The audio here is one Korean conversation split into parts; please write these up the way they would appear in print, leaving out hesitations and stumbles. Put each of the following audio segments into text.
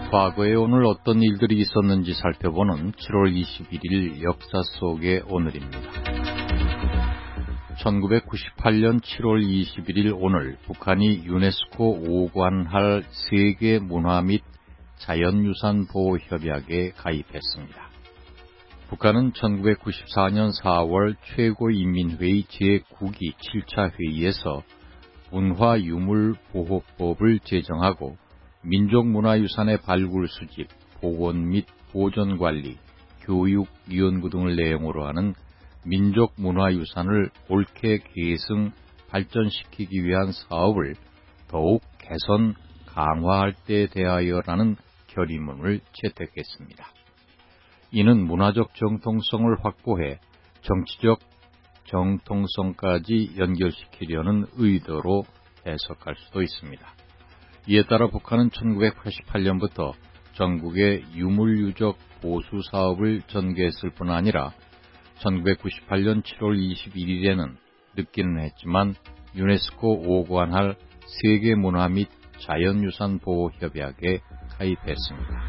과거에 오늘 어떤 일들이 있었는지 살펴보는 7월 21일 역사 속의 오늘입니다. 1998년 7월 21일 오늘 북한이 유네스코 오관할 세계문화 및 자연유산보호협약에 가입했습니다. 북한은 1994년 4월 최고인민회의 제9기 7차 회의에서 문화유물보호법을 제정하고 민족문화유산의 발굴 수집, 복원 및 보존관리, 교육, 연구 등을 내용으로 하는 민족문화유산을 옳게 계승, 발전시키기 위한 사업을 더욱 개선, 강화할 때 대하여라는 결의문을 채택했습니다. 이는 문화적 정통성을 확보해 정치적 정통성까지 연결시키려는 의도로 해석할 수도 있습니다. 이에 따라 북한은 1988년부터 전국의 유물유적 보수 사업을 전개했을 뿐 아니라 1998년 7월 21일에는 늦기는 했지만 유네스코 오관할 세계문화 및 자연유산보호협약에 가입했습니다.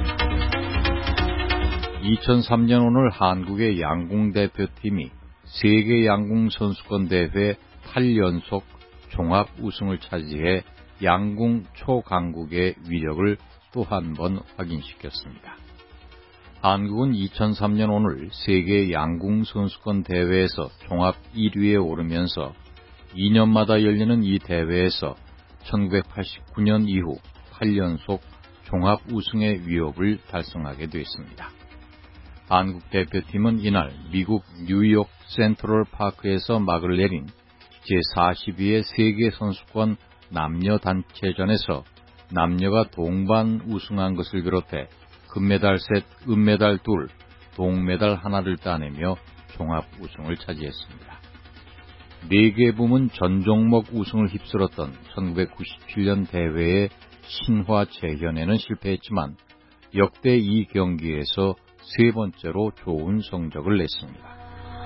2003년 오늘 한국의 양궁 대표팀이 세계 양궁 선수권 대회 8연속 종합 우승을 차지해 양궁 초강국의 위력을 또 한 번 확인시켰습니다. 한국은 2003년 오늘 세계 양궁 선수권 대회에서 종합 1위에 오르면서 2년마다 열리는 이 대회에서 1989년 이후 8연속 종합 우승의 위협을 달성하게 됐습니다. 한국 대표팀은 이날 미국 뉴욕 센트럴 파크에서 막을 내린 제42회 세계선수권 남녀 단체전에서 남녀가 동반 우승한 것을 비롯해 금메달 셋, 은메달 둘, 동메달 하나를 따내며 종합 우승을 차지했습니다. 4개 부문 전 종목 우승을 휩쓸었던 1997년 대회의 신화 재현에는 실패했지만 역대 이 경기에서 3번째로 좋은 성적을 냈습니다.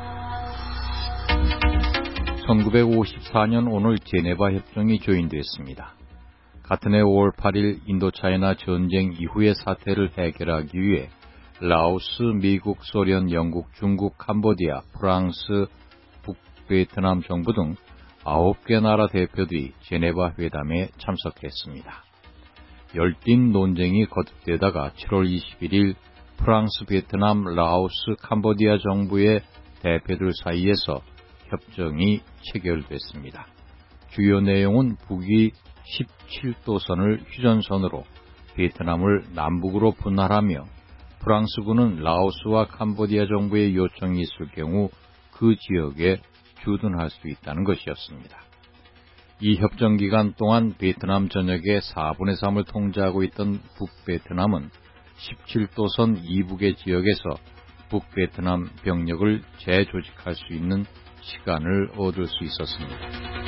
1954년 오늘 제네바 협정이 조인됐습니다. 같은 해 5월 8일 인도차이나 전쟁 이후의 사태를 해결하기 위해 라오스, 미국, 소련, 영국, 중국, 캄보디아, 프랑스, 북베트남 정부 등 9개 나라 대표들이 제네바 회담에 참석했습니다. 열띤 논쟁이 거듭되다가 7월 21일 프랑스, 베트남, 라오스, 캄보디아 정부의 대표들 사이에서 협정이 체결됐습니다. 주요 내용은 북이 17도선을 휴전선으로 베트남을 남북으로 분할하며 프랑스군은 라오스와 캄보디아 정부의 요청이 있을 경우 그 지역에 주둔할 수 있다는 것이었습니다. 이 협정 기간 동안 베트남 전역의 4분의 3을 통제하고 있던 북베트남은 17도선 이북의 지역에서 북베트남 병력을 재조직할 수 있는 시간을 얻을 수 있었습니다.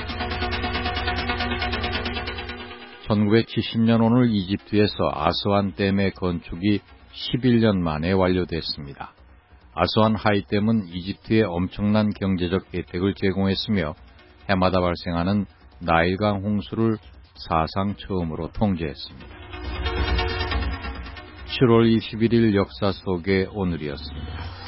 1970년 오늘 이집트에서 아스완 댐의 건축이 11년 만에 완료됐습니다. 아스완 하이댐은 이집트에 엄청난 경제적 혜택을 제공했으며 해마다 발생하는 나일강 홍수를 사상 처음으로 통제했습니다. 7월 21일 역사 속의 오늘이었습니다.